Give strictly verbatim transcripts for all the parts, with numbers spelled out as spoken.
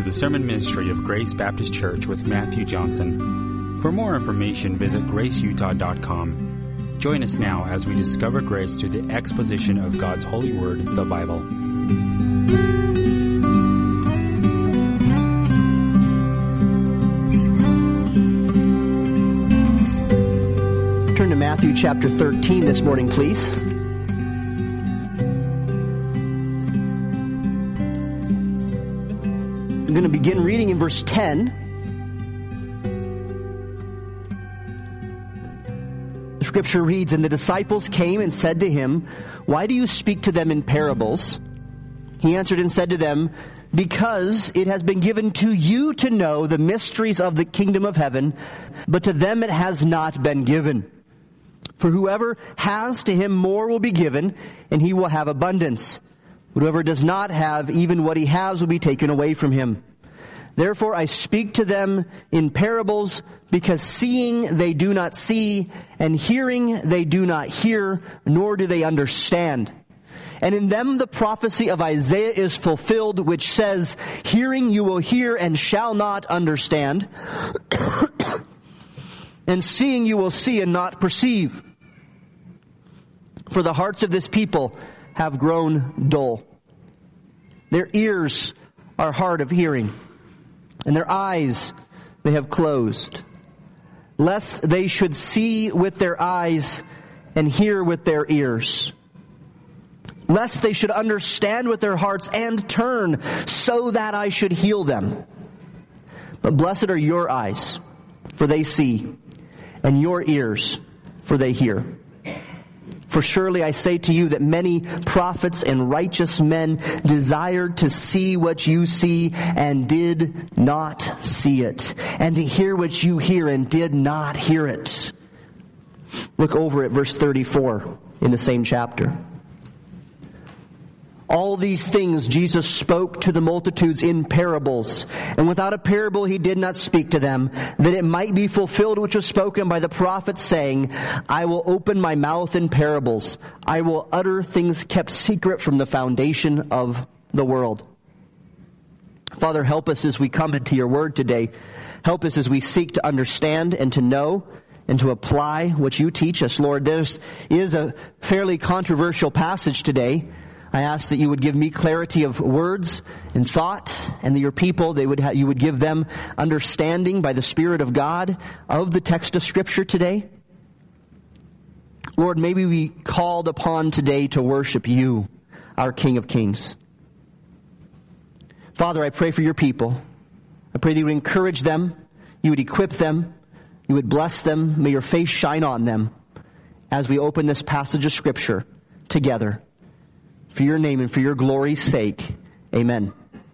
the sermon ministry of Grace Baptist Church with Matthew Johnson. For more information, visit grace utah dot com. Join us now as we discover grace through the exposition of God's holy word, the Bible. Turn to Matthew chapter thirteen this morning, please. I'm going to begin reading in verse ten. The scripture reads, "And the disciples came and said to him, 'Why do you speak to them in parables?' He answered and said to them, 'Because it has been given to you to know the mysteries of the kingdom of heaven, but to them it has not been given. For whoever has, to him more will be given, and he will have abundance. But whoever does not have, even what he has will be taken away from him. Therefore I speak to them in parables, because seeing they do not see, and hearing they do not hear, nor do they understand. And in them the prophecy of Isaiah is fulfilled, which says, Hearing you will hear and shall not understand, and seeing you will see and not perceive. For the hearts of this people have grown dull. Their ears are hard of hearing, and their eyes they have closed, lest they should see with their eyes and hear with their ears, lest they should understand with their hearts and turn, so that I should heal them. But blessed are your eyes, for they see, and your ears, for they hear. For surely I say to you that many prophets and righteous men desired to see what you see and did not see it, and to hear what you hear and did not hear it." Look over at verse thirty-four in the same chapter. "All these things Jesus spoke to the multitudes in parables, and without a parable he did not speak to them, that it might be fulfilled which was spoken by the prophet, saying, I will open my mouth in parables. I will utter things kept secret from the foundation of the world." Father, help us as we come into your word today. Help us as we seek to understand and to know and to apply what you teach us. Lord, there is a fairly controversial passage today. I ask that you would give me clarity of words and thought, and that your people, they would ha- you would give them understanding by the Spirit of God of the text of Scripture today. Lord, may we be called upon today to worship you, our King of Kings. Father, I pray for your people. I pray that you would encourage them, you would equip them, you would bless them. May your face shine on them as we open this passage of Scripture together. For your name and for your glory's sake, amen.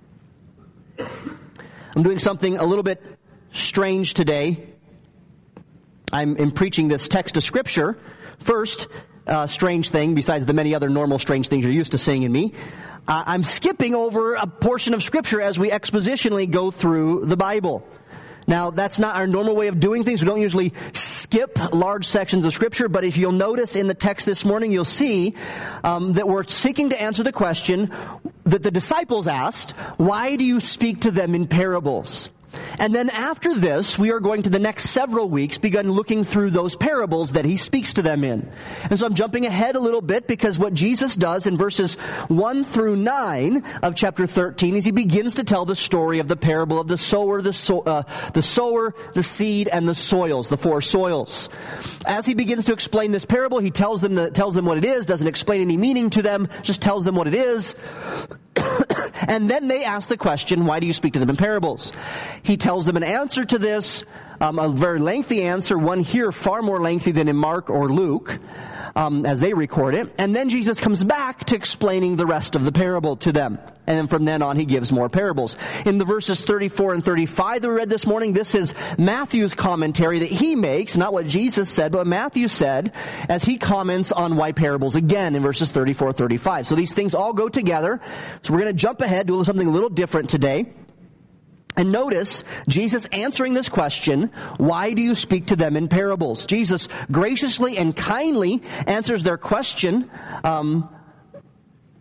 I'm doing something a little bit strange today. I'm, I'm preaching this text of Scripture. First, uh, strange thing, besides the many other normal strange things you're used to seeing in me, uh, I'm skipping over a portion of Scripture as we expositionally go through the Bible. Now, that's not our normal way of doing things. We don't usually skip large sections of Scripture, but if you'll notice in the text this morning, you'll see um, that we're seeking to answer the question that the disciples asked, why do you speak to them in parables? And then after this, we are going to the next several weeks begin looking through those parables that he speaks to them in. And so I'm jumping ahead a little bit, because what Jesus does in verses one through nine of chapter thirteen is he begins to tell the story of the parable of the sower, the, so, uh, the sower, the seed, and the soils, the four soils. As he begins to explain this parable, he tells them the, tells them what it is, doesn't explain any meaning to them, just tells them what it is. And then they ask the question, why do you speak to them in parables? He tells them an answer to this, um, a very lengthy answer, one here far more lengthy than in Mark or Luke, um, as they record it. And then Jesus comes back to explaining the rest of the parable to them. And then from then on, he gives more parables. In the verses thirty-four and thirty-five that we read this morning, this is Matthew's commentary that he makes, not what Jesus said, but what Matthew said, as he comments on why parables again in verses thirty-four, thirty-five. So these things all go together. So we're going to jump ahead, do something a little different today. And notice Jesus answering this question, why do you speak to them in parables? Jesus graciously and kindly answers their question, um,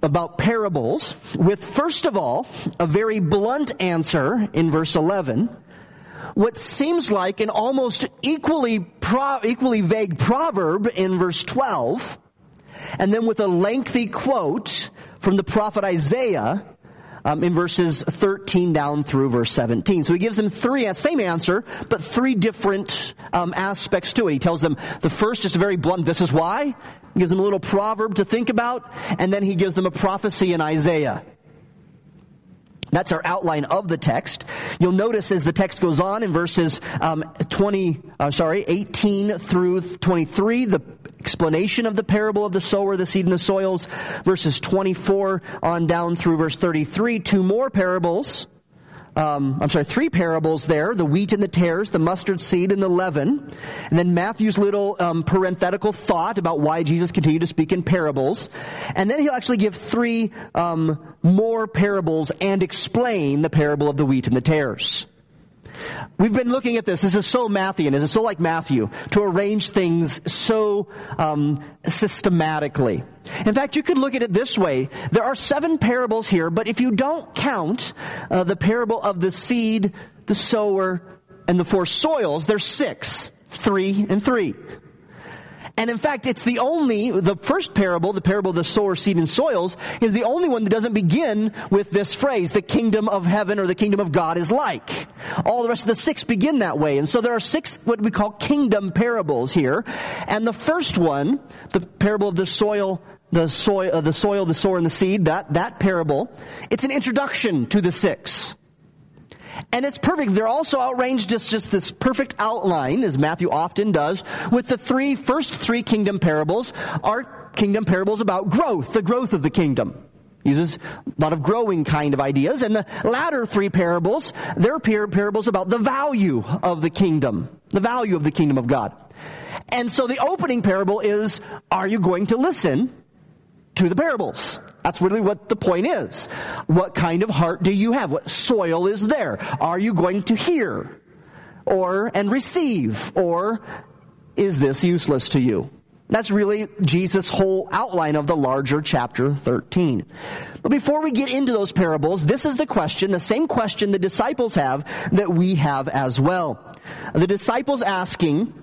about parables with, first of all, a very blunt answer in verse eleven, what seems like an almost equally pro- equally vague proverb in verse twelve, and then with a lengthy quote from the prophet Isaiah um, in verses thirteen down through verse seventeen. So he gives them three, same answer, but three different um, aspects to it. He tells them the first is very blunt, this is why. He gives them a little proverb to think about, and then he gives them a prophecy in Isaiah. That's our outline of the text. You'll notice as the text goes on in verses um, twenty, uh, sorry, eighteen through twenty-three, the explanation of the parable of the sower, the seed, and the soils. Verses twenty-four on down through verse thirty-three, two more parables. Um, I'm sorry, three parables there, the wheat and the tares, the mustard seed and the leaven. And then Matthew's little um, parenthetical thought about why Jesus continued to speak in parables. And then he'll actually give three um, more parables and explain the parable of the wheat and the tares. We've been looking at this. This is so Matthewian. This is so like Matthew to arrange things so um, systematically. In fact, you could look at it this way. There are seven parables here, but if you don't count uh, the parable of the seed, the sower, and the four soils, there's six. Three and three. And in fact, it's the only, the first parable, the parable of the sower, seed, and soils, is the only one that doesn't begin with this phrase, the kingdom of heaven or the kingdom of God is like. All the rest of the six begin that way. And so there are six what we call kingdom parables here. And the first one, the parable of the soil, the soil, uh, the soil, the sower, and the seed, that, that parable, it's an introduction to the six. And it's perfect. They're also outranged just, just this perfect outline, as Matthew often does, with the three first three kingdom parables are kingdom parables about growth, the growth of the kingdom. Uses a lot of growing kind of ideas. And the latter three parables, they're parables about the value of the kingdom, the value of the kingdom of God. And so the opening parable is, are you going to listen to the parables? That's really what the point is. What kind of heart do you have? What soil is there? Are you going to hear or and receive, or is this useless to you? That's really Jesus' whole outline of the larger chapter thirteen. But before we get into those parables, this is the question, the same question the disciples have that we have as well. The disciples asking,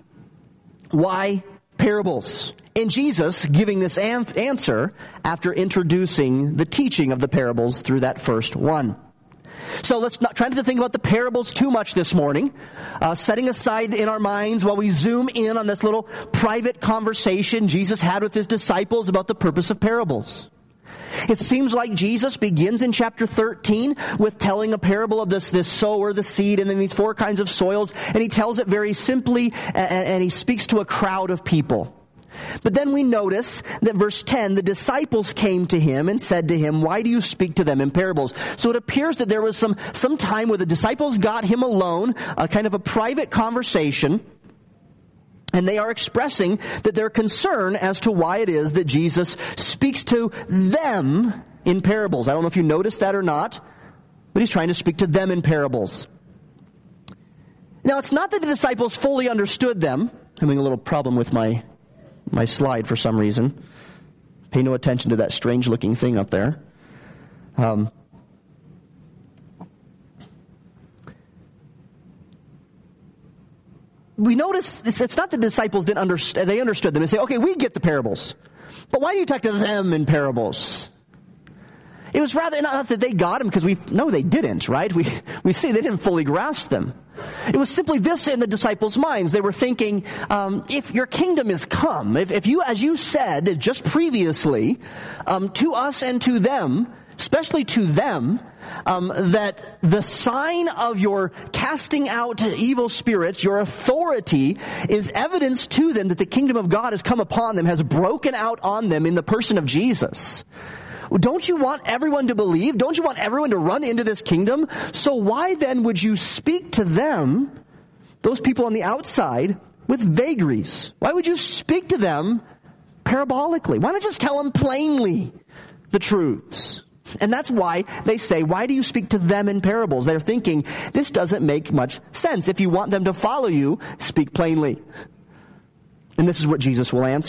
why parables? And Jesus giving this an- answer after introducing the teaching of the parables through that first one. So let's not try not to think about the parables too much this morning, uh, setting aside in our minds while we zoom in on this little private conversation Jesus had with his disciples about the purpose of parables. It seems like Jesus begins in chapter thirteen with telling a parable of this, this sower, the seed, and then these four kinds of soils, and he tells it very simply, and, and he speaks to a crowd of people. But then we notice that verse ten, the disciples came to him and said to him, why do you speak to them in parables? So it appears that there was some, some time where the disciples got him alone, a kind of a private conversation, and they are expressing that they're concerned as to why it is that Jesus speaks to them in parables. I don't know if you noticed that or not, but he's trying to speak to them in parables. Now, it's not that the disciples fully understood them. I'm having a little problem with my my slide for some reason. Pay no attention to that strange looking thing up there. Um, we notice this, it's not that the disciples didn't understand, they understood them. They say, okay, we get the parables, but why do you talk to them in parables? It was rather not that they got them, because we know they didn't, right? We we see they didn't fully grasp them. It was simply this in the disciples' minds. They were thinking, um, if your kingdom is come, if, if you, as you said just previously, um, to us and to them, especially to them, um, that the sign of your casting out evil spirits, your authority, is evidence to them that the kingdom of God has come upon them, has broken out on them in the person of Jesus. Don't you want everyone to believe? Don't you want everyone to run into this kingdom? So why then would you speak to them, those people on the outside, with vagaries? Why would you speak to them parabolically? Why not just tell them plainly the truths? And that's why they say, why do you speak to them in parables? They're thinking, this doesn't make much sense. If you want them to follow you, speak plainly. And this is what Jesus will answer.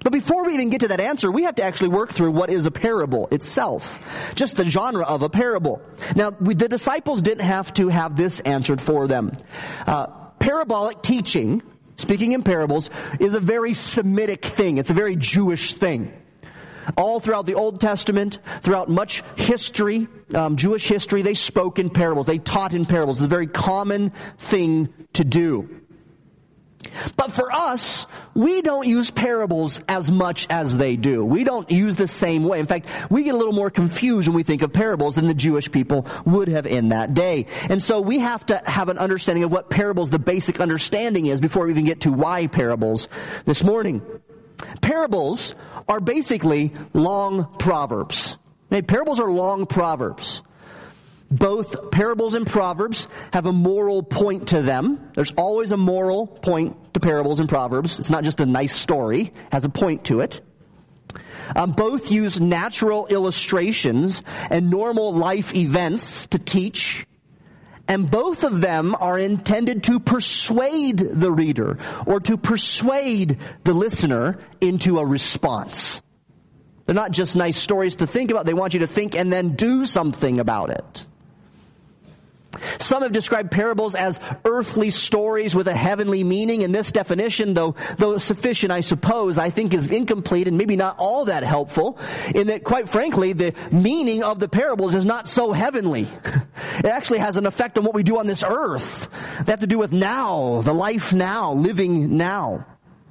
But before we even get to that answer, we have to actually work through what is a parable itself. Just the genre of a parable. Now, we, the disciples didn't have to have this answered for them. Uh, parabolic teaching, speaking in parables, is a very Semitic thing. It's a very Jewish thing. All throughout the Old Testament, throughout much history, um, Jewish history, they spoke in parables. They taught in parables. It's a very common thing to do. But for us, we don't use parables as much as they do. We don't use the same way. In fact, we get a little more confused when we think of parables than the Jewish people would have in that day. And so we have to have an understanding of what parables, the basic understanding is, before we even get to why parables this morning. Parables are basically long proverbs. Okay, parables are long proverbs. Both parables and proverbs have a moral point to them. There's always a moral point to parables and proverbs. It's not just a nice story. It has a point to it. Um, both use natural illustrations and normal life events to teach. And both of them are intended to persuade the reader or to persuade the listener into a response. They're not just nice stories to think about. They want you to think and then do something about it. Some have described parables as earthly stories with a heavenly meaning, and this definition, though though sufficient, I suppose, I think is incomplete and maybe not all that helpful, in that, quite frankly, the meaning of the parables is not so heavenly. It actually has an effect on what we do on this earth. They have to do with now, the life now, living now.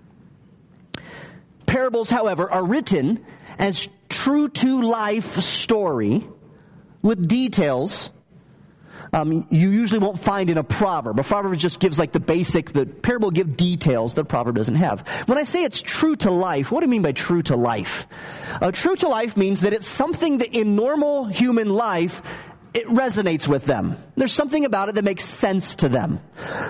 Parables, however, are written as true-to-life story with details Um, you usually won't find in a proverb. A proverb just gives like the basic, the parable will give details that a proverb doesn't have. When I say it's true to life, what do I mean by true to life? Uh, true to life means that it's something that in normal human life, it resonates with them. There's something about it that makes sense to them.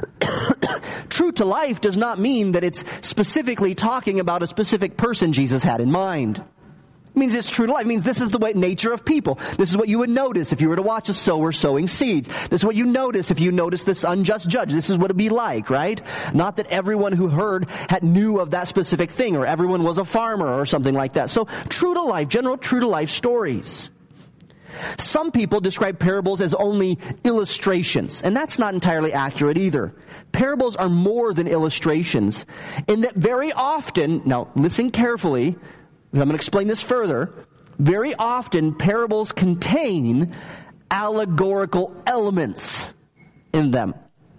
True to life does not mean that it's specifically talking about a specific person Jesus had in mind. It means it's true to life. It means this is the way, nature of people. This is what you would notice if you were to watch a sower sowing seeds. This is what you notice if you notice this unjust judge. This is what it'd be like, right? Not that everyone who heard had knew of that specific thing, or everyone was a farmer or something like that. So true to life, general true to life stories. Some people describe parables as only illustrations, and that's not entirely accurate either. Parables are more than illustrations in that very often, now listen carefully, I'm going to explain this further. Very often, parables contain allegorical elements in them.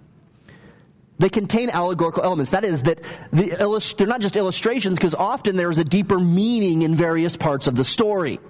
They contain allegorical elements. That is, that the illust- they're not just illustrations, because often there's a deeper meaning in various parts of the story.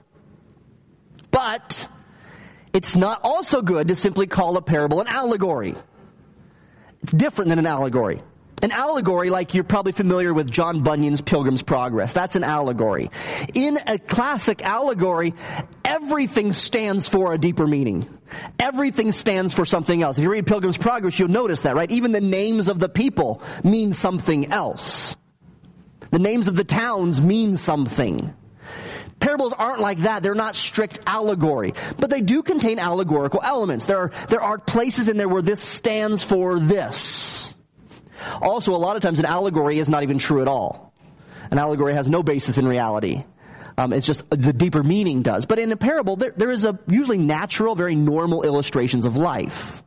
But it's not also good to simply call a parable an allegory. It's different than an allegory. An allegory, like you're probably familiar with John Bunyan's Pilgrim's Progress. That's an allegory. In a classic allegory, everything stands for a deeper meaning. Everything stands for something else. If you read Pilgrim's Progress, you'll notice that, right? Even the names of the people mean something else. The names of the towns mean something. Parables aren't like that. They're not strict allegory. But they do contain allegorical elements. There are, there are places in there where this stands for this. Also, a lot of times an allegory is not even true at all. An allegory has no basis in reality. Um, it's just the deeper meaning does. But in a parable, there, there is a usually natural, very normal illustrations of life.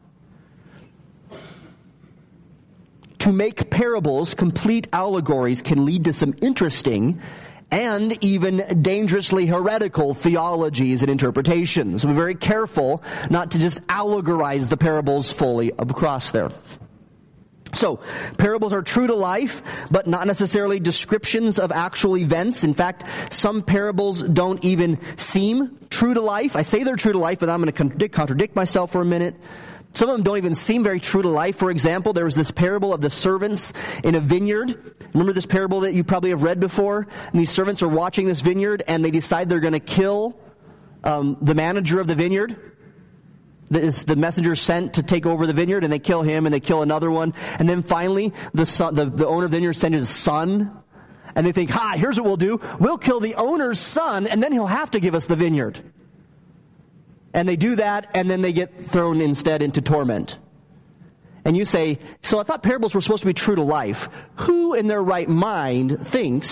To make parables complete allegories can lead to some interesting and even dangerously heretical theologies and interpretations. So be very careful not to just allegorize the parables fully across there. So, parables are true to life, but not necessarily descriptions of actual events. In fact, some parables don't even seem true to life. I say they're true to life, but I'm going to contradict, contradict myself for a minute. Some of them don't even seem very true to life. For example, there was this parable of the servants in a vineyard. Remember this parable that you probably have read before? And these servants are watching this vineyard, and they decide they're going to kill um, the manager of the vineyard. Is the messenger sent to take over the vineyard, and they kill him, and they kill another one. And then finally, the son, the, the owner of the vineyard sends his son, and they think, ha, here's what we'll do. We'll kill the owner's son, and then he'll have to give us the vineyard. And they do that, and then they get thrown instead into torment. And you say, so I thought parables were supposed to be true to life. Who in their right mind thinks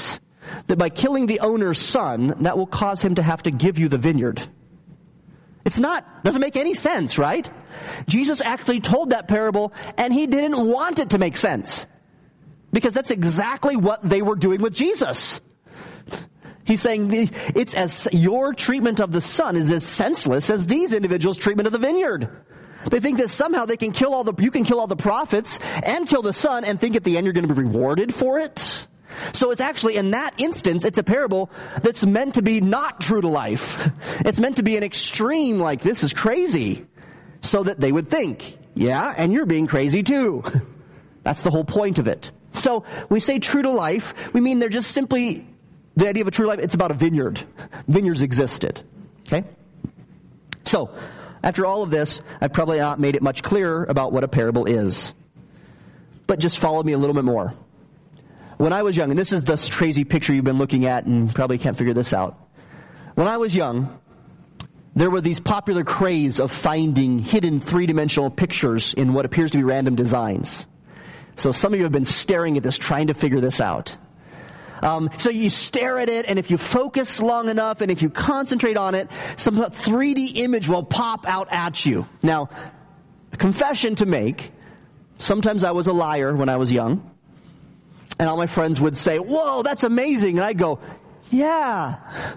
that by killing the owner's son, that will cause him to have to give you the vineyard. It's not, doesn't make any sense, right? Jesus actually told that parable, and he didn't want it to make sense. Because that's exactly what they were doing with Jesus. He's saying it's as your treatment of the son is as senseless as these individuals' treatment of the vineyard. They think that somehow they can kill all the, you can kill all the prophets and kill the son and think at the end you're going to be rewarded for it. So it's actually, in that instance, it's a parable that's meant to be not true to life. It's meant to be an extreme, like, this is crazy. So that they would think, yeah, and you're being crazy too. That's the whole point of it. So when we say true to life, we mean they're just simply, the idea of a true life, it's about a vineyard. Vineyards existed. Okay? So, after all of this, I've probably not made it much clearer about what a parable is. But just follow me a little bit more. When I was young, and this is this crazy picture you've been looking at and probably can't figure this out. When I was young, there were these popular craze of finding hidden three-dimensional pictures in what appears to be random designs. So some of you have been staring at this, trying to figure this out. Um, so you stare at it, and if you focus long enough, and if you concentrate on it, some three D image will pop out at you. Now, a confession to make, sometimes I was a liar when I was young. And all my friends would say, whoa, that's amazing. And I'd go, yeah,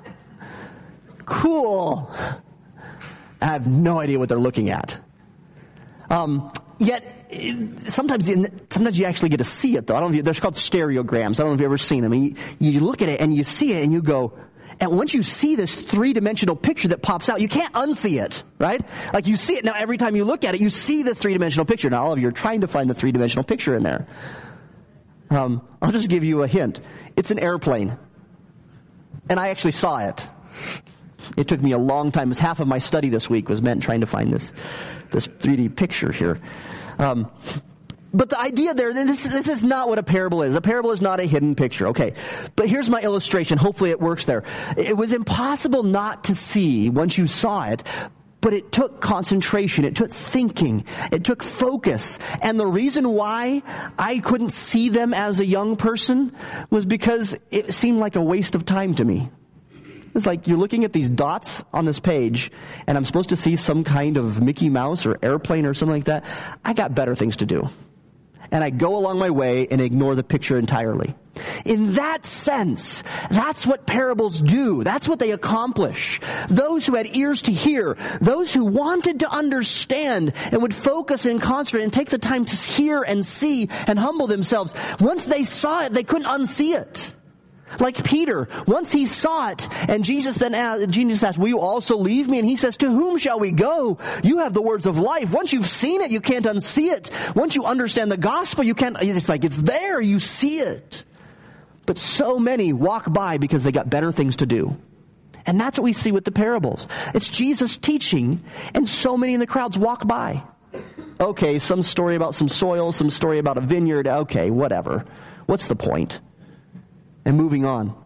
cool. I have no idea what they're looking at. Um, yet, sometimes sometimes you actually get to see it, though. I don't know if you, they're called stereograms. I don't know if you've ever seen them. And you, you look at it, and you see it, and you go, and once you see this three-dimensional picture that pops out, you can't unsee it, right? Like, you see it now every time you look at it, you see this three-dimensional picture. Now, all of you are trying to find the three-dimensional picture in there. Um, I'll just give you a hint. It's an airplane. And I actually saw it. It took me a long time. It was half of my study this week was meant trying to find this this three D picture here. Um, but the idea there, this is, this is not what a parable is. A parable is not a hidden picture. Okay. But here's my illustration. Hopefully it works there. It was impossible not to see once you saw it. But it took concentration, it took thinking, it took focus. And the reason why I couldn't see them as a young person was because it seemed like a waste of time to me. It's like you're looking at these dots on this page, and I'm supposed to see some kind of Mickey Mouse or airplane or something like that. I got better things to do. And I go along my way and ignore the picture entirely. In that sense, that's what parables do. That's what they accomplish. Those who had ears to hear, those who wanted to understand and would focus and concentrate and take the time to hear and see and humble themselves, once they saw it, they couldn't unsee it. Like Peter, once he saw it, and Jesus then asked, Jesus asked, will you also leave me? And he says, to whom shall we go? You have the words of life. Once you've seen it, you can't unsee it. Once you understand the gospel, you can't, it's like it's there, you see it. But so many walk by because they got better things to do. And that's what we see with the parables. It's Jesus teaching, and so many in the crowds walk by. Okay, some story about some soil, some story about a vineyard. Okay, whatever. What's the point? And moving on.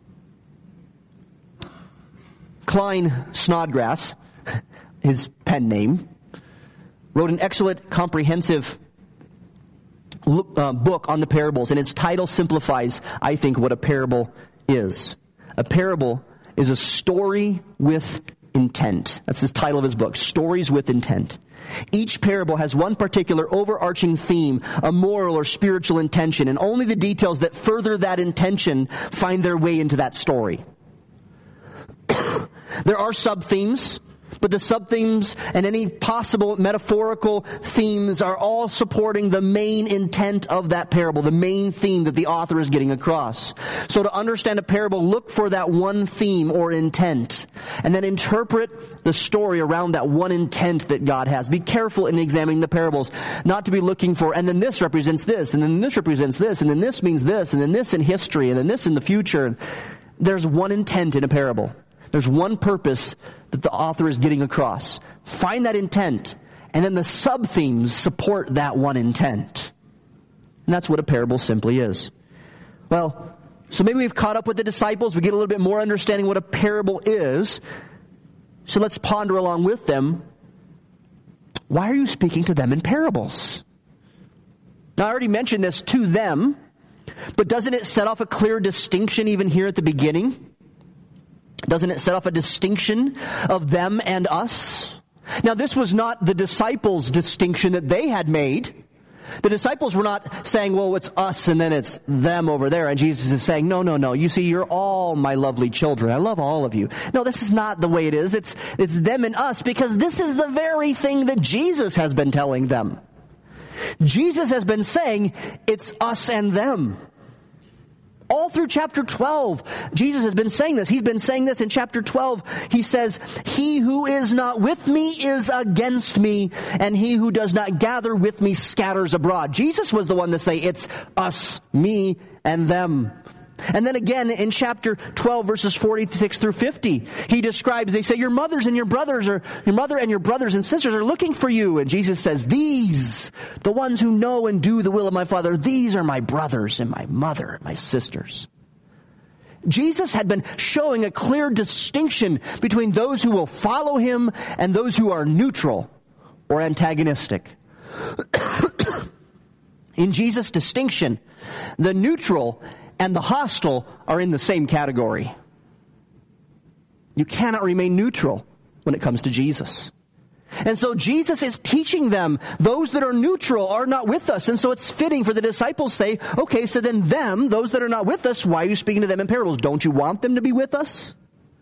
Klyne Snodgrass, his pen name, wrote an excellent, comprehensive uh, book on the parables, and its title simplifies, I think, what a parable is. A parable is a story with intent. That's the title of his book, Stories with Intent. Each parable has one particular overarching theme, a moral or spiritual intention, and only the details that further that intention find their way into that story. There are sub-themes, but the sub-themes and any possible metaphorical themes are all supporting the main intent of that parable, the main theme that the author is getting across. So to understand a parable, look for that one theme or intent, and then interpret the story around that one intent that God has. Be careful in examining the parables, not to be looking for, and then this represents this, and then this represents this, and then this means this, and then this in history, and then this in the future. There's one intent in a parable. There's one purpose that the author is getting across. Find that intent, and then the sub-themes support that one intent. And that's what a parable simply is. Well, so maybe we've caught up with the disciples. We get a little bit more understanding what a parable is. So let's ponder along with them. Why are you speaking to them in parables? Now, I already mentioned this to them But doesn't it set off a clear distinction even here at the beginning? Doesn't it set off a distinction of them and us? Now, this was not the disciples' distinction that they had made. The disciples were not saying, well, it's us and then it's them over there. And Jesus is saying, no, no, no. You see, you're all my lovely children. I love all of you. No, this is not the way it is. It's, it's them and us, because this is the very thing that Jesus has been telling them. Jesus has been saying, it's us and them. All through chapter twelve, Jesus has been saying this. He's been saying this in chapter twelve. He says, he who is not with me is against me, and he who does not gather with me scatters abroad. Jesus was the one to say, it's us, me, and them. And then again in chapter twelve, verses forty-six through fifty, he describes, they say, your mothers and your brothers, or your mother and your brothers and sisters are looking for you. And Jesus says, these, the ones who know and do the will of my Father, these are my brothers and my mother, my sisters. Jesus had been showing a clear distinction between those who will follow him and those who are neutral or antagonistic. In Jesus' distinction, the neutral and the hostile are in the same category. You cannot remain neutral when it comes to Jesus. And so Jesus is teaching them, those that are neutral are not with us. And so it's fitting for the disciples to say, okay, so then them, those that are not with us, why are you speaking to them in parables? Don't you want them to be with us?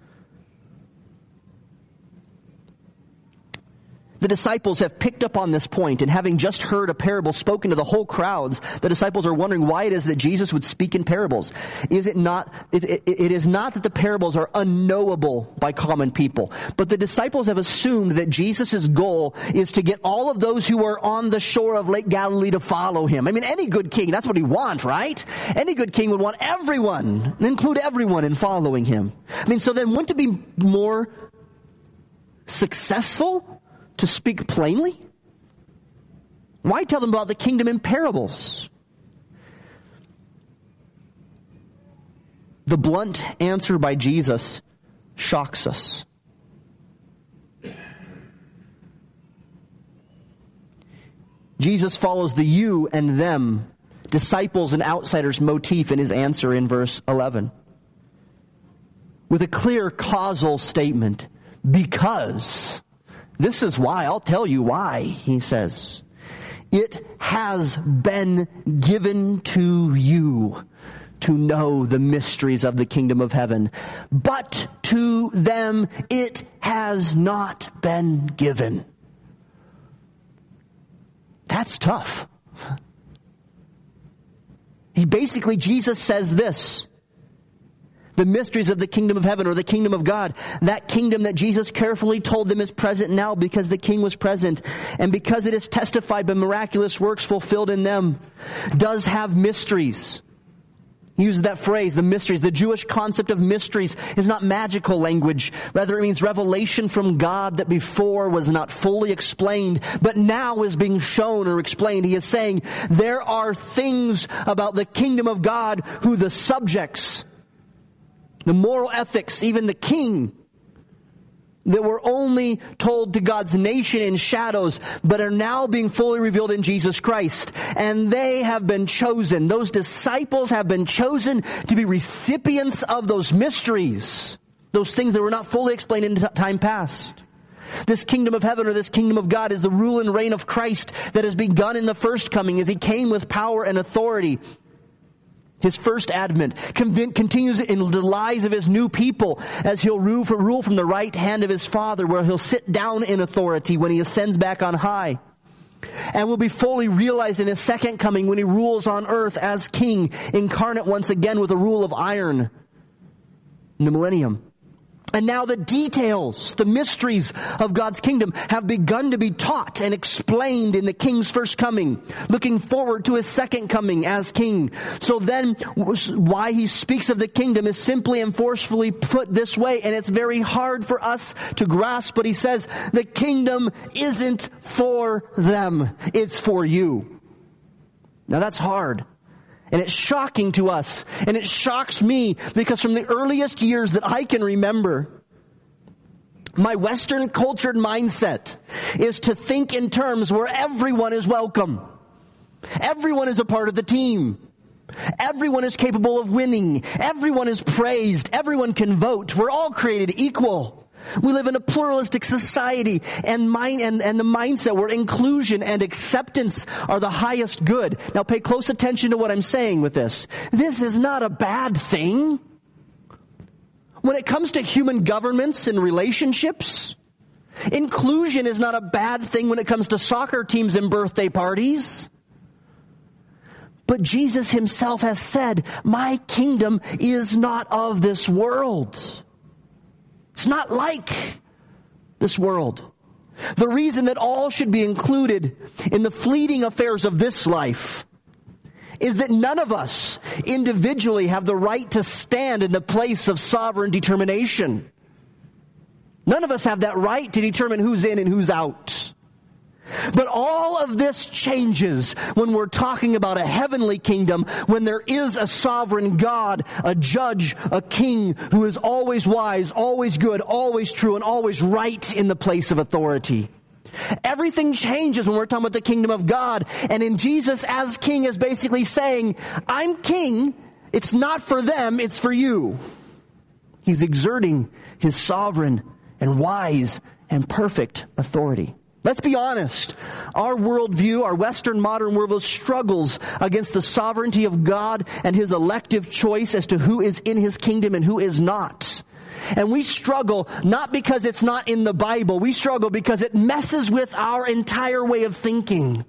The disciples have picked up on this point, and having just heard a parable spoken to the whole crowds, the disciples are wondering why it is that Jesus would speak in parables. Is it not, it, it, it is not that the parables are unknowable by common people, but the disciples have assumed that Jesus' goal is to get all of those who are on the shore of Lake Galilee to follow him. I mean, any good king, that's what he wants, right? Any good king would want everyone, include everyone, in following him. I mean, so then wouldn't it be more successful to speak plainly? Why tell them about the kingdom in parables? The blunt answer by Jesus shocks us. Jesus follows the you and them, disciples and outsiders motif in his answer in verse eleven, with a clear causal statement. Because this is why, I'll tell you why, he says. It has been given to you to know the mysteries of the kingdom of heaven. But to them it has not been given. That's tough. He basically, Jesus says this. The mysteries of the kingdom of heaven, or the kingdom of God. That kingdom that Jesus carefully told them is present now because the king was present. And because it is testified by miraculous works fulfilled in them, does have mysteries. He uses that phrase, the mysteries. The Jewish concept of mysteries is not magical language. Rather, it means revelation from God that before was not fully explained, but now is being shown or explained. He is saying there are things about the kingdom of God who the subjects, the moral ethics, even the king, that were only told to God's nation in shadows, but are now being fully revealed in Jesus Christ. And they have been chosen. Those disciples have been chosen to be recipients of those mysteries, those things that were not fully explained in time past. This kingdom of heaven, or this kingdom of God, is the rule and reign of Christ that has begun in the first coming as he came with power and authority. His first advent continues in the lives of his new people as he'll rule from the right hand of his Father, where he'll sit down in authority when he ascends back on high. And will be fully realized in his second coming when he rules on earth as king, incarnate once again with a rule of iron in the millennium. And now the details, the mysteries of God's kingdom have begun to be taught and explained in the king's first coming, looking forward to his second coming as king. So then why he speaks of the kingdom is simply and forcefully put this way, and it's very hard for us to grasp, but he says the kingdom isn't for them, it's for you. Now that's hard. And it's shocking to us. And it shocks me because from the earliest years that I can remember, my Western cultured mindset is to think in terms where everyone is welcome. Everyone is a part of the team. Everyone is capable of winning. Everyone is praised. Everyone can vote. We're all created equal. We live in a pluralistic society, and, mind, and, and the mindset where inclusion and acceptance are the highest good. Now pay close attention to what I'm saying with this. This is not a bad thing. When it comes to human governments and relationships, inclusion is not a bad thing when it comes to soccer teams and birthday parties. But Jesus himself has said, my kingdom is not of this world. It's not like this world. The reason that all should be included in the fleeting affairs of this life is that none of us individually have the right to stand in the place of sovereign determination. None of us have that right to determine who's in and who's out. But all of this changes when we're talking about a heavenly kingdom, when there is a sovereign God, a judge, a king who is always wise, always good, always true, and always right in the place of authority. Everything changes when we're talking about the kingdom of God. And in Jesus as king is basically saying, I'm king. It's not for them, it's for you. He's exerting his sovereign and wise and perfect authority. Let's be honest. Our worldview, our Western modern worldview struggles against the sovereignty of God and his elective choice as to who is in his kingdom and who is not. And we struggle not because it's not in the Bible. We struggle because it messes with our entire way of thinking.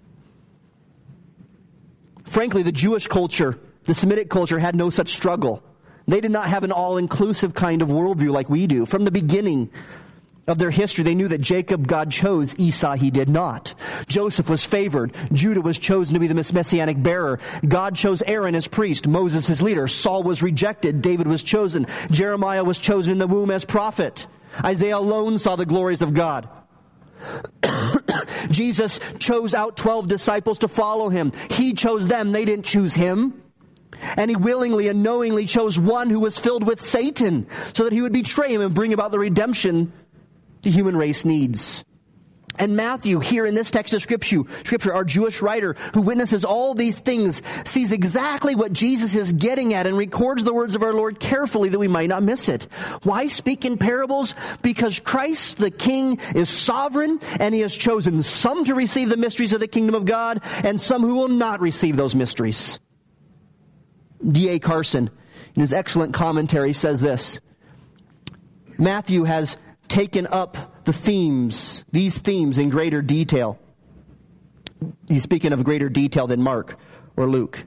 Frankly, the Jewish culture, the Semitic culture had no such struggle. They did not have an all-inclusive kind of worldview like we do. From the beginning of their history, they knew that Jacob God chose, Esau he did not. Joseph was favored. Judah was chosen to be the messianic bearer. God chose Aaron as priest, Moses as leader. Saul was rejected. David was chosen. Jeremiah was chosen in the womb as prophet. Isaiah alone saw the glories of God. Jesus chose out twelve disciples to follow him. He chose them. They didn't choose him. And he willingly and knowingly chose one who was filled with Satan so that he would betray him and bring about the redemption the human race needs. And Matthew, here in this text of scripture, scripture, our Jewish writer who witnesses all these things, sees exactly what Jesus is getting at and records the words of our Lord carefully that we might not miss it. Why speak in parables? Because Christ the King is sovereign, and he has chosen some to receive the mysteries of the kingdom of God and some who will not receive those mysteries. D A Carson, in his excellent commentary, says this: Matthew has taken up the themes, these themes in greater detail. He's speaking of greater detail than Mark or Luke.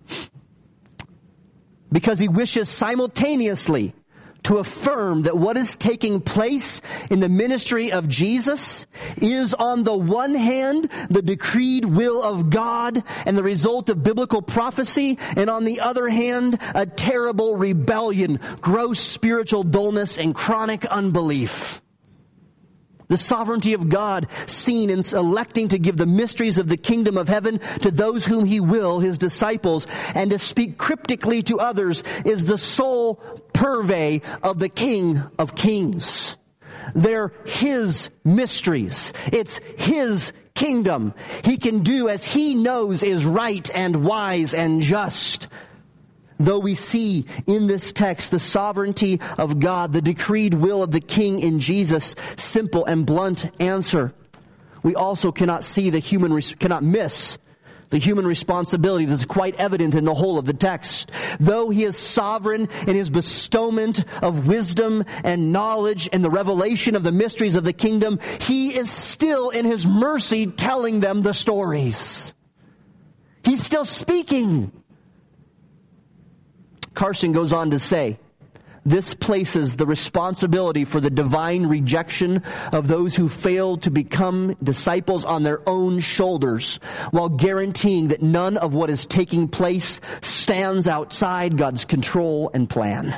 Because he wishes simultaneously to affirm that what is taking place in the ministry of Jesus is, on the one hand, the decreed will of God and the result of biblical prophecy, and on the other hand, a terrible rebellion, gross spiritual dullness, and chronic unbelief. The sovereignty of God seen in electing to give the mysteries of the kingdom of heaven to those whom he will, his disciples, and to speak cryptically to others is the sole purvey of the King of Kings. They're his mysteries. It's his kingdom. He can do as he knows is right and wise and just. Though we see in this text the sovereignty of God, the decreed will of the King in Jesus' simple and blunt answer, we also cannot see the human, cannot miss the human responsibility that's quite evident in the whole of the text. Though he is sovereign in his bestowment of wisdom and knowledge and the revelation of the mysteries of the kingdom, he is still in his mercy telling them the stories. He's still speaking. Carson goes on to say, this places the responsibility for the divine rejection of those who fail to become disciples on their own shoulders, while guaranteeing that none of what is taking place stands outside God's control and plan.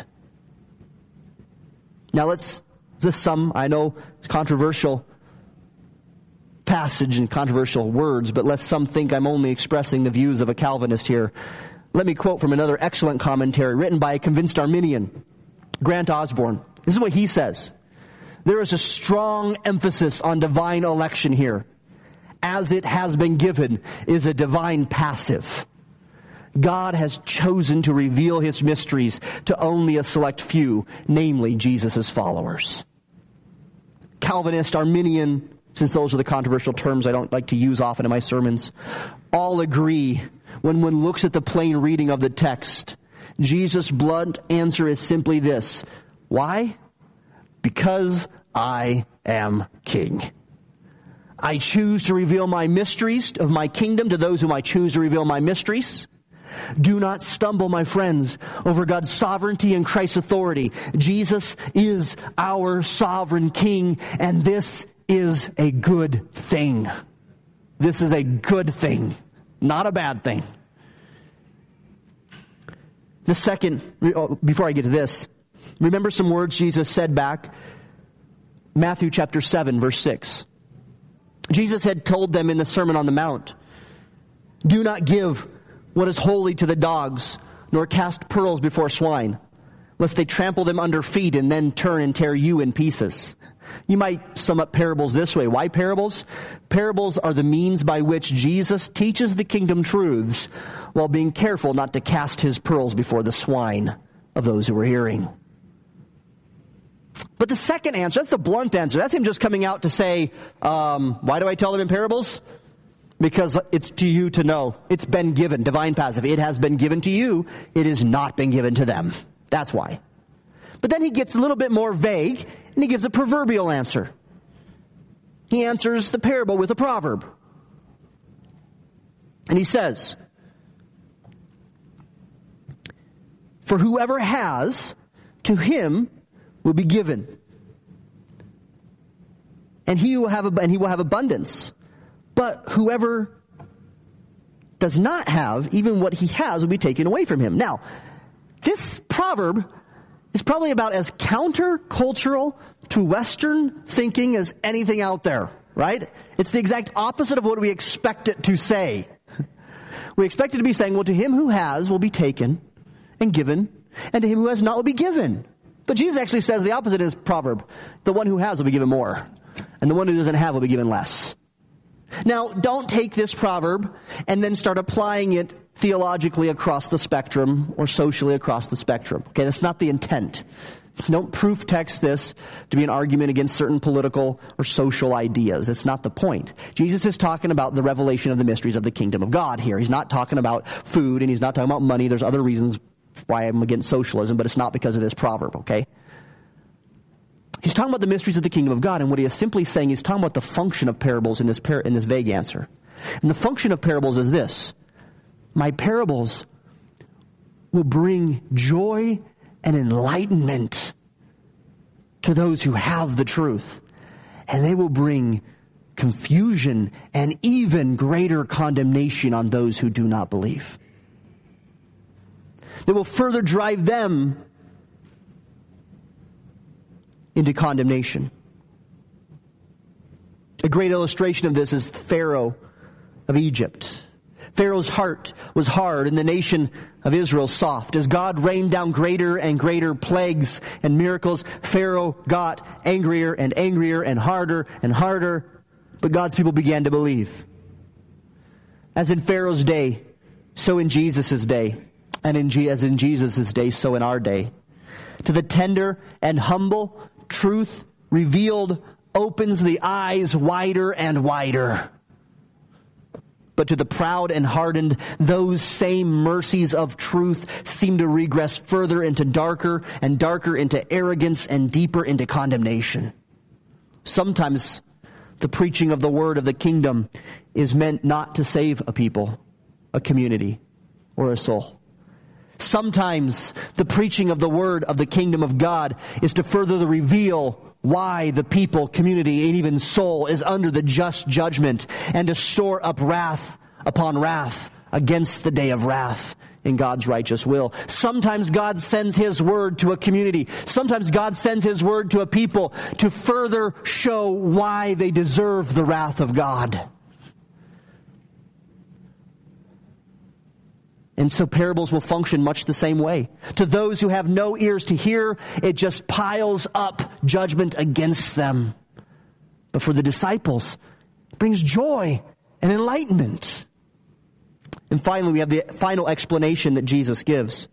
Now let's, this some, I know it's controversial passage and controversial words, but lest some think I'm only expressing the views of a Calvinist here, let me quote from another excellent commentary written by a convinced Arminian, Grant Osborne. This is what he says. There is a strong emphasis on divine election here. As it has been given is a divine passive. God has chosen to reveal his mysteries to only a select few, namely Jesus' followers. Calvinist, Arminian, since those are the controversial terms I don't like to use often in my sermons, all agree when one looks at the plain reading of the text, Jesus' blunt answer is simply this. Why? Because I am king. I choose to reveal my mysteries of my kingdom to those whom I choose to reveal my mysteries. Do not stumble, my friends, over God's sovereignty and Christ's authority. Jesus is our sovereign king, and this is a good thing. This is a good thing, not a bad thing. The second, before I get to this, remember some words Jesus said back, Matthew chapter seven, verse six. Jesus had told them in the Sermon on the Mount, do not give what is holy to the dogs, nor cast pearls before swine, lest they trample them under feet and then turn and tear you in pieces. You might sum up parables this way. Why parables? Parables are the means by which Jesus teaches the kingdom truths while being careful not to cast his pearls before the swine of those who are hearing. But the second answer, that's the blunt answer. That's him just coming out to say, um, why do I tell them in parables? Because it's to you to know. It's been given. Divine passive. It has been given to you. It has not been given to them. That's why. But then he gets a little bit more vague, and he gives a proverbial answer. He answers the parable with a proverb. And he says, for whoever has, to him will be given. And he will have, and he will have abundance. But whoever does not have, even what he has will be taken away from him. Now, this proverb is probably about as counter-cultural to Western thinking as anything out there, right? It's the exact opposite of what we expect it to say. We expect it to be saying, well, to him who has will be taken and given, and to him who has not will be given. But Jesus actually says the opposite in his proverb. The one who has will be given more, and the one who doesn't have will be given less. Now, don't take this proverb and then start applying it theologically across the spectrum or socially across the spectrum. Okay, that's not the intent. Don't proof text this to be an argument against certain political or social ideas. It's not the point. Jesus is talking about the revelation of the mysteries of the kingdom of God here. He's not talking about food, and he's not talking about money. There's other reasons why I'm against socialism, but it's not because of this proverb, okay? He's talking about the mysteries of the kingdom of God, and what he is simply saying, he's talking about the function of parables in this par- in this vague answer. And the function of parables is this. My parables will bring joy and enlightenment to those who have the truth. And they will bring confusion and even greater condemnation on those who do not believe. They will further drive them into condemnation. A great illustration of this is Pharaoh of Egypt. Pharaoh's heart was hard and the nation of Israel soft. As God rained down greater and greater plagues and miracles, Pharaoh got angrier and angrier and harder and harder, but God's people began to believe. As in Pharaoh's day, so in Jesus' day, and in G- as in Jesus' day, so in our day. To the tender and humble, truth revealed opens the eyes wider and wider. But to the proud and hardened, those same mercies of truth seem to regress further into darker and darker into arrogance and deeper into condemnation. Sometimes the preaching of the word of the kingdom is meant not to save a people, a community, or a soul. Sometimes the preaching of the word of the kingdom of God is to further the reveal why the people, community, and even soul is under the just judgment, and to store up wrath upon wrath against the day of wrath in God's righteous will. Sometimes God sends His word to a community. Sometimes God sends His word to a people to further show why they deserve the wrath of God. And so parables will function much the same way. To those who have no ears to hear, it just piles up judgment against them. But for the disciples, it brings joy and enlightenment. And finally, we have the final explanation that Jesus gives.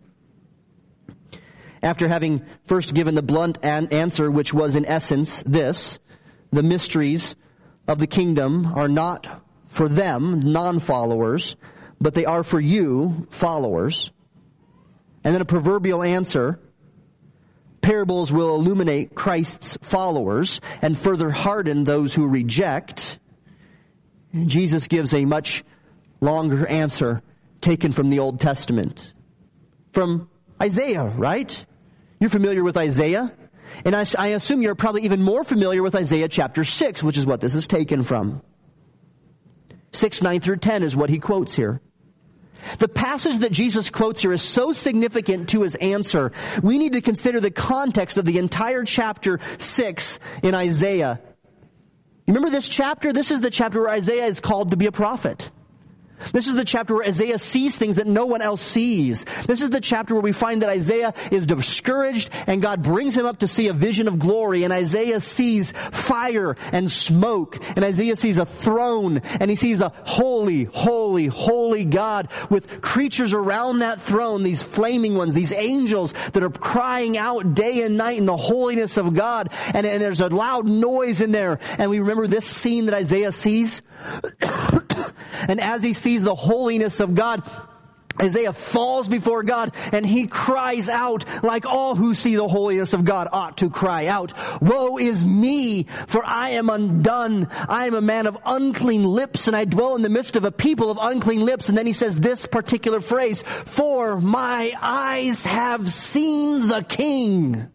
After having first given the blunt an- answer, which was in essence this: the mysteries of the kingdom are not for them, non-followers, but they are for you, followers. And then a proverbial answer: parables will illuminate Christ's followers and further harden those who reject. Jesus gives a much longer answer taken from the Old Testament. From Isaiah, right? You're familiar with Isaiah? And I, I assume you're probably even more familiar with Isaiah chapter six, which is what this is taken from. six, nine through ten is what he quotes here. The passage that Jesus quotes here is so significant to his answer, we need to consider the context of the entire chapter six in Isaiah. You remember this chapter? This is the chapter where Isaiah is called to be a prophet. This is the chapter where Isaiah sees things that no one else sees. This is the chapter where we find that Isaiah is discouraged and God brings him up to see a vision of glory, and Isaiah sees fire and smoke, and Isaiah sees a throne, and he sees a holy, holy, holy God with creatures around that throne, these flaming ones, these angels that are crying out day and night in the holiness of God, and, and there's a loud noise in there. And we remember this scene that Isaiah sees. And as he sees the holiness of God, Isaiah falls before God and he cries out like all who see the holiness of God ought to cry out. Woe is me, for I am undone. I am a man of unclean lips, and I dwell in the midst of a people of unclean lips. And then he says this particular phrase: for my eyes have seen the King.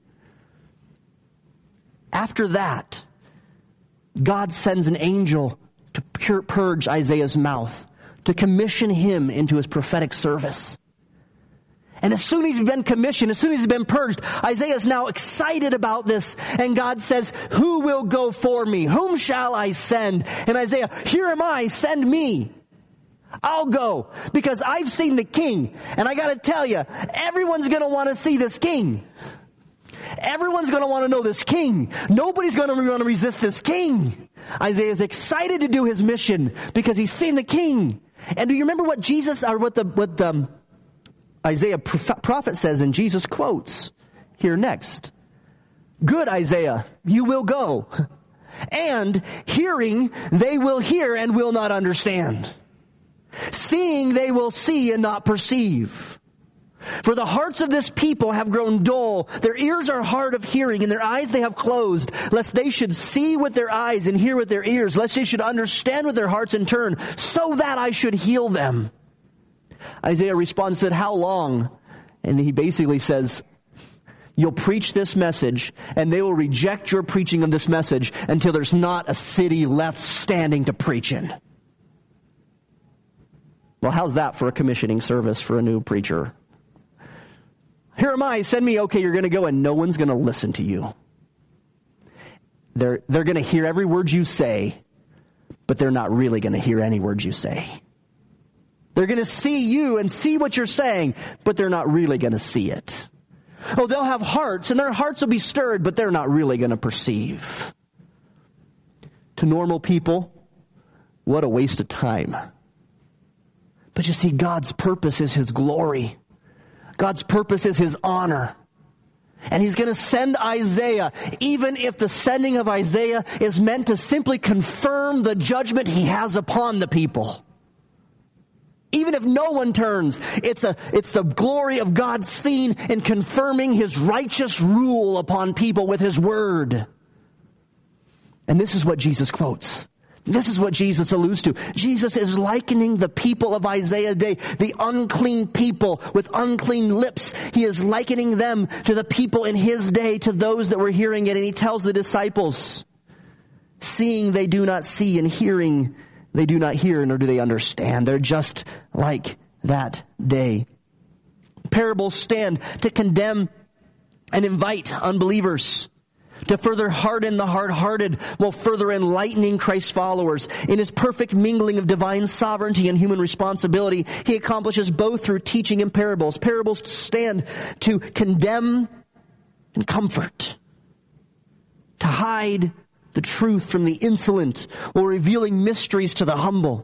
After that, God sends an angel to pur- purge Isaiah's mouth, to commission him into his prophetic service. And as soon as he's been commissioned, as soon as he's been purged, Isaiah is now excited about this. And God says, who will go for me? Whom shall I send? And Isaiah, here am I, send me. I'll go, because I've seen the King. And I got to tell you, everyone's going to want to see this King. Everyone's going to want to know this King. Nobody's going to want to resist this King. Isaiah is excited to do his mission because he's seen the King. And do you remember what Jesus, or what the what the, um, Isaiah prophet says, and Jesus quotes here next? Good, Isaiah, you will go. And hearing, they will hear and will not understand. Seeing, they will see and not perceive. For the hearts of this people have grown dull, their ears are hard of hearing, and their eyes they have closed, lest they should see with their eyes and hear with their ears, lest they should understand with their hearts and turn, so that I should heal them. Isaiah responds, said, how long? And he basically says, you'll preach this message, and they will reject your preaching of this message until there's not a city left standing to preach in. Well, how's that for a commissioning service for a new preacher? Here am I, send me. Okay, you're going to go, and no one's going to listen to you. They're, they're going to hear every word you say, but they're not really going to hear any words you say. They're going to see you and see what you're saying, but they're not really going to see it. Oh, they'll have hearts, and their hearts will be stirred, but they're not really going to perceive. To normal people, what a waste of time. But you see, God's purpose is His glory. God's purpose is His honor. And He's going to send Isaiah, even if the sending of Isaiah is meant to simply confirm the judgment He has upon the people. Even if no one turns, it's a it's the glory of God seen in confirming His righteous rule upon people with His word. And this is what Jesus quotes. This is what Jesus alludes to. Jesus is likening the people of Isaiah's day, the unclean people with unclean lips. He is likening them to the people in His day, to those that were hearing it. And He tells the disciples, seeing they do not see, and hearing they do not hear, nor do they understand. They're just like that day. Parables stand to condemn and invite unbelievers, to further harden the hard-hearted while further enlightening Christ's followers. In His perfect mingling of divine sovereignty and human responsibility, He accomplishes both through teaching and parables. Parables stand to condemn and comfort, to hide the truth from the insolent while revealing mysteries to the humble,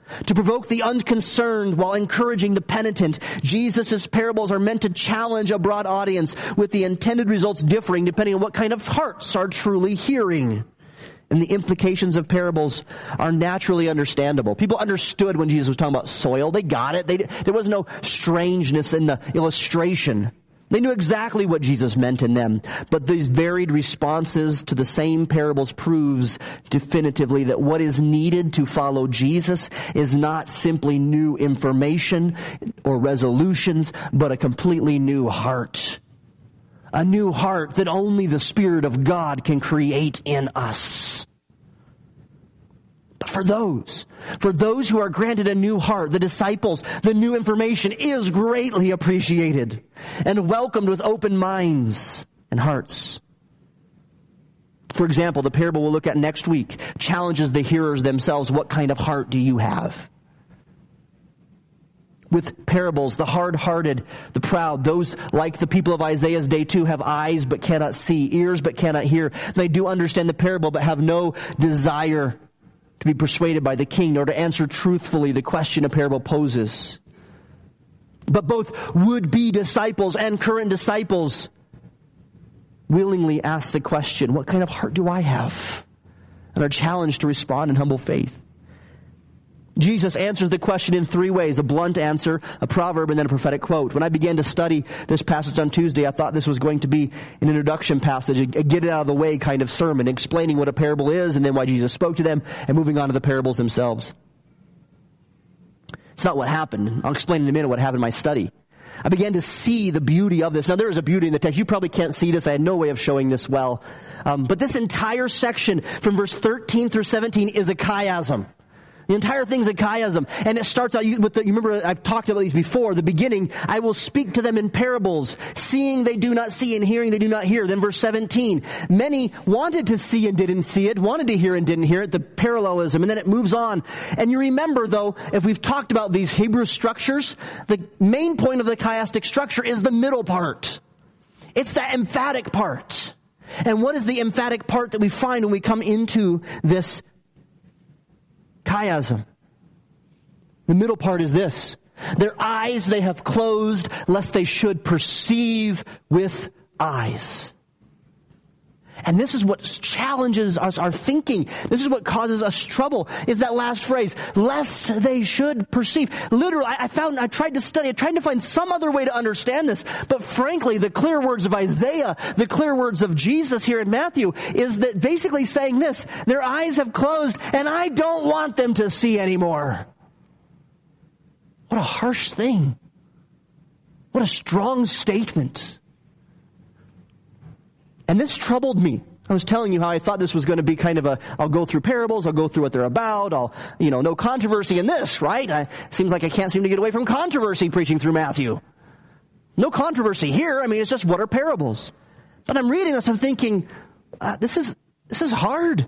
to provoke the unconcerned while encouraging the penitent. Jesus' parables are meant to challenge a broad audience, with the intended results differing depending on what kind of hearts are truly hearing. And the implications of parables are naturally understandable. People understood when Jesus was talking about soil. They got it. They, there was no strangeness in the illustration. They knew exactly what Jesus meant in them. But these varied responses to the same parables proves definitively that what is needed to follow Jesus is not simply new information or resolutions, but a completely new heart. A new heart that only the Spirit of God can create in us. But for those, for those who are granted a new heart, the disciples, the new information is greatly appreciated and welcomed with open minds and hearts. For example, the parable we'll look at next week challenges the hearers themselves. What kind of heart do you have? With parables, the hard-hearted, the proud, those like the people of Isaiah's day too, have eyes but cannot see, ears but cannot hear. They do understand the parable but have no desire to be persuaded by the king, nor to answer truthfully the question a parable poses. But both would-be disciples and current disciples willingly ask the question, what kind of heart do I have? And are challenged to respond in humble faith. Jesus answers the question in three ways: a blunt answer, a proverb, and then a prophetic quote. When I began to study this passage on Tuesday, I thought this was going to be an introduction passage, a get it out of the way kind of sermon, explaining what a parable is and then why Jesus spoke to them, and moving on to the parables themselves. It's not what happened. I'll explain in a minute what happened in my study. I began to see the beauty of this. Now, there is a beauty in the text. You probably can't see this. I had no way of showing this well. Um, but this entire section from verse thirteen through seventeen is a chiasm. The entire thing's a chiasm. And it starts out with the, you remember I've talked about these before. The beginning, I will speak to them in parables. Seeing they do not see, and hearing they do not hear. Then verse seventeen, many wanted to see and didn't see it, wanted to hear and didn't hear it, the parallelism. And then it moves on. And you remember, though, if we've talked about these Hebrew structures, the main point of the chiastic structure is the middle part. It's that emphatic part. And what is the emphatic part that we find when we come into this chiasm? The middle part is this: their eyes they have closed, lest they should perceive with eyes. And this is what challenges us, our thinking. This is what causes us trouble, is that last phrase, lest they should perceive. Literally, I, I found, I tried to study, I tried to find some other way to understand this. But frankly, the clear words of Isaiah, the clear words of Jesus here in Matthew, is that basically saying this: their eyes have closed, and I don't want them to see anymore. What a harsh thing. What a strong statement. And this troubled me. I was telling you how I thought this was going to be kind of a, I'll go through parables, I'll go through what they're about, I'll, you know, no controversy in this, right? I, seems like I can't seem to get away from controversy preaching through Matthew. No controversy here. I mean, it's just, what are parables? But I'm reading this, I'm thinking, uh, this is, this is hard.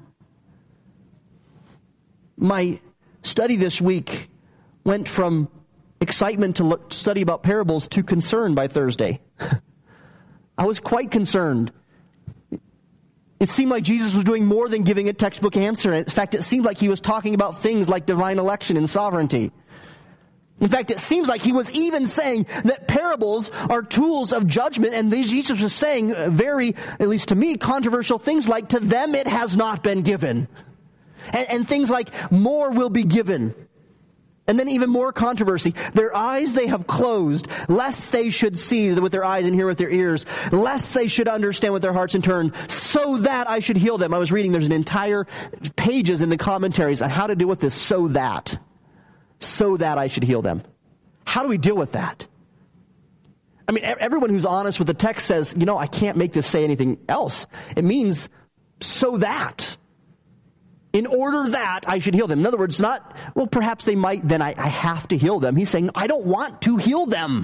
My study this week went from excitement to look, study about parables to concern by Thursday. I was quite concerned. It seemed like Jesus was doing more than giving a textbook answer. In fact, it seemed like he was talking about things like divine election and sovereignty. In fact, it seems like he was even saying that parables are tools of judgment, and Jesus was saying very, at least to me, controversial things like, to them it has not been given. And, and things like, more will be given. And then even more controversy. Their eyes they have closed, lest they should see with their eyes and hear with their ears, lest they should understand with their hearts and turn, so that I should heal them. I was reading, there's an entire pages in the commentaries on how to deal with this, so that. So that I should heal them. How do we deal with that? I mean, everyone who's honest with the text says, you know, I can't make this say anything else. It means, so that. In order that I should heal them. In other words, not, well, perhaps they might, then I, I have to heal them. He's saying, I don't want to heal them.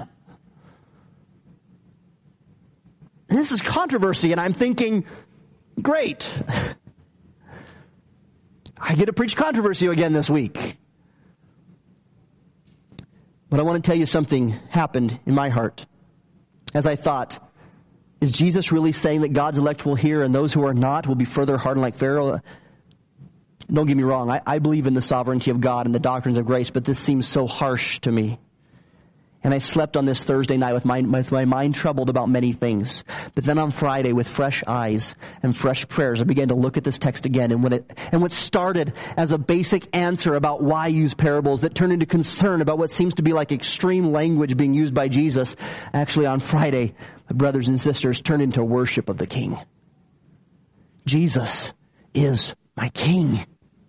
And this is controversy, and I'm thinking, great. I get to preach controversy again this week. But I want to tell you something happened in my heart. As I thought, is Jesus really saying that God's elect will hear and those who are not will be further hardened like Pharaoh? Don't get me wrong, I, I believe in the sovereignty of God and the doctrines of grace, but this seems so harsh to me. And I slept on this Thursday night with my, with my mind troubled about many things. But then on Friday, with fresh eyes and fresh prayers, I began to look at this text again. And when it, and what started as a basic answer about why use parables that turned into concern about what seems to be like extreme language being used by Jesus, actually on Friday, my brothers and sisters, turned into worship of the King. Jesus is my King.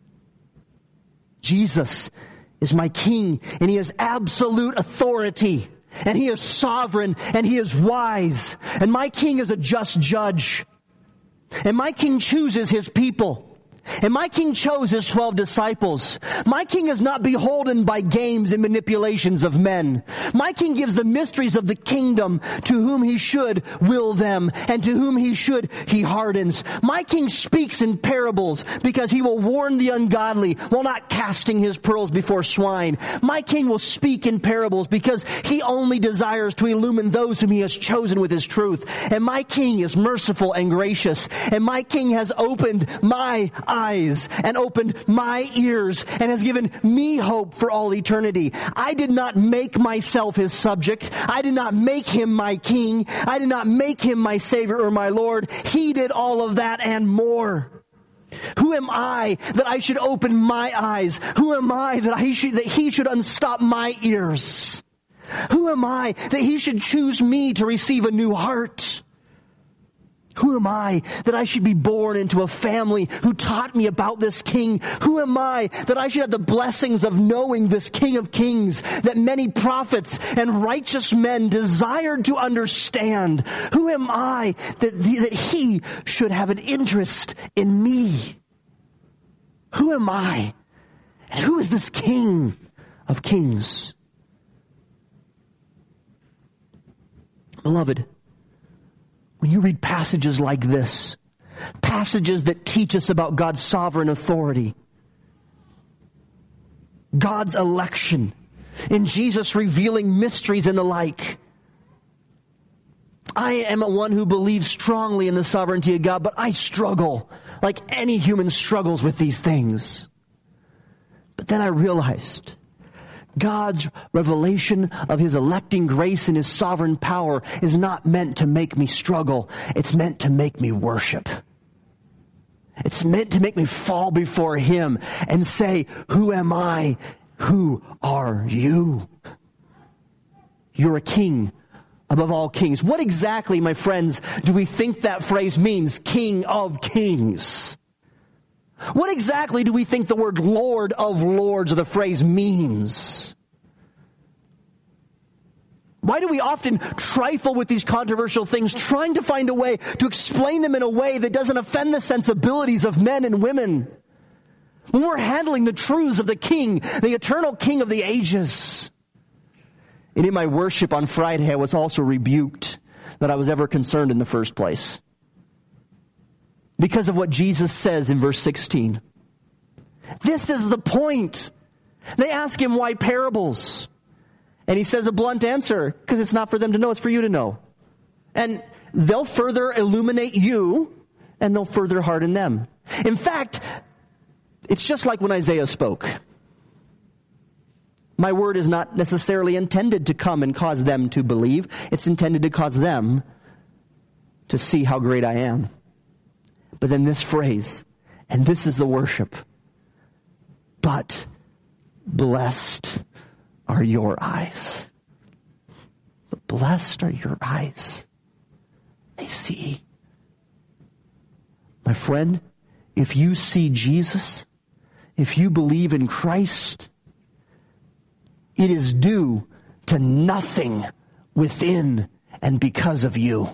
Jesus is my King, and He has absolute authority, and He is sovereign, and He is wise, and my King is a just judge, and my King chooses His people. And my King chose His twelve disciples. My King is not beholden by games and manipulations of men. My King gives the mysteries of the kingdom to whom He should will them, and to whom He should He hardens. My King speaks in parables because He will warn the ungodly while not casting His pearls before swine. My King will speak in parables because He only desires to illumine those whom He has chosen with His truth. And my King is merciful and gracious. And my King has opened my eyes. eyes and opened my ears and has given me hope for all eternity. I did not make myself His subject. I did not make Him my King. I did not make Him my Savior or my Lord. He did all of that and more. Who am I that I should open my eyes? Who am I that I should, that He should unstop my ears? Who am I that He should choose me to receive a new heart? Who am I that I should be born into a family who taught me about this King? Who am I that I should have the blessings of knowing this King of Kings that many prophets and righteous men desired to understand? Who am I that, the, that He should have an interest in me? Who am I? And who is this King of Kings? Beloved, when you read passages like this, passages that teach us about God's sovereign authority, God's election, in Jesus revealing mysteries and the like, I am a one who believes strongly in the sovereignty of God, but I struggle like any human struggles with these things. But then I realized God's revelation of His electing grace and His sovereign power is not meant to make me struggle. It's meant to make me worship. It's meant to make me fall before Him and say, who am I? Who are you? You're a king above all kings. What exactly, my friends, do we think that phrase means, King of Kings? What exactly do we think the word Lord of Lords or the phrase means? Why do we often trifle with these controversial things, trying to find a way to explain them in a way that doesn't offend the sensibilities of men and women? When we're handling the truths of the King, the eternal King of the ages. And in my worship on Friday, I was also rebuked that I was ever concerned in the first place, because of what Jesus says in verse sixteen. This is the point. They ask Him, why parables? And He says a blunt answer, because it's not for them to know, it's for you to know. And they'll further illuminate you, and they'll further harden them. In fact, it's just like when Isaiah spoke. My word is not necessarily intended to come and cause them to believe. It's intended to cause them to see how great I am. But then this phrase, and this is the worship, but blessed are your eyes. But blessed are your eyes. They see. My friend, if you see Jesus, if you believe in Christ, it is due to nothing within and because of you.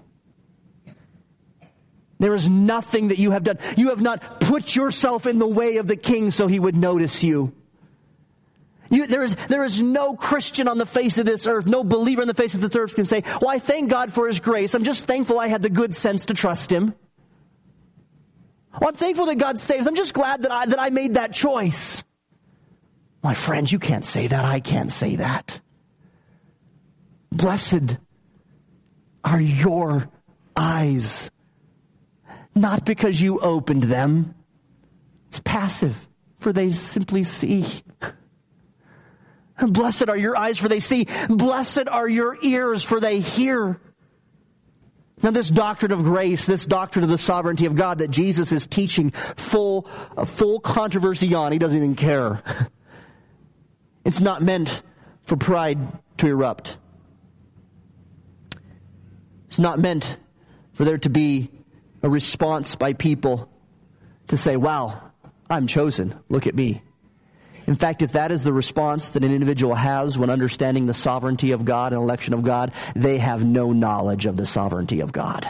There is nothing that you have done. You have not put yourself in the way of the King so He would notice you. You, there is, there is no Christian on the face of this earth, no believer on the face of this earth can say, well, I thank God for His grace. I'm just thankful I had the good sense to trust Him. Well, I'm thankful that God saves. I'm just glad that I, that I made that choice. My friends, you can't say that. I can't say that. Blessed are your eyes. Not because you opened them. It's passive. for they simply see. Blessed are your eyes, for they see. Blessed are your ears, for they hear. Now, this doctrine of grace, this doctrine of the sovereignty of God that Jesus is teaching full, uh, full controversy on, he doesn't even care. It's not meant for pride to erupt. It's not meant for there to be a response by people to say, wow, I'm chosen. Look at me. In fact, if that is the response that an individual has when understanding the sovereignty of God and election of God, they have no knowledge of the sovereignty of God.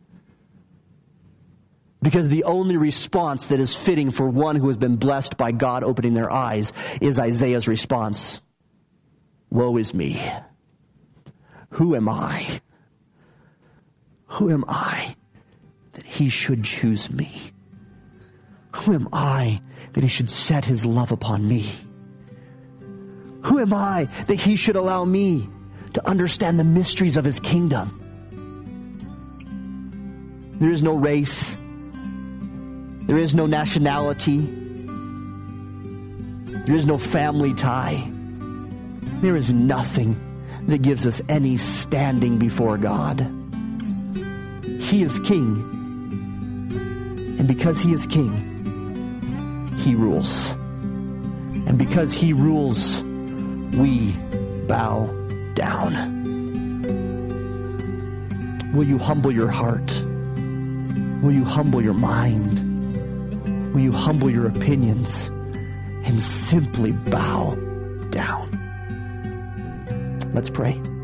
Because the only response that is fitting for one who has been blessed by God opening their eyes is Isaiah's response. Woe is me. Who am I? Who am I that he should choose me? Who am I that he should set his love upon me? Who am I that he should allow me to understand the mysteries of his kingdom? There is no race. There is no nationality. There is no family tie. There is nothing that gives us any standing before God. He is king. And because he is king, he rules. And because he rules, we bow down. Will you humble your heart? Will you humble your mind? Will you humble your opinions and simply bow down? Let's pray.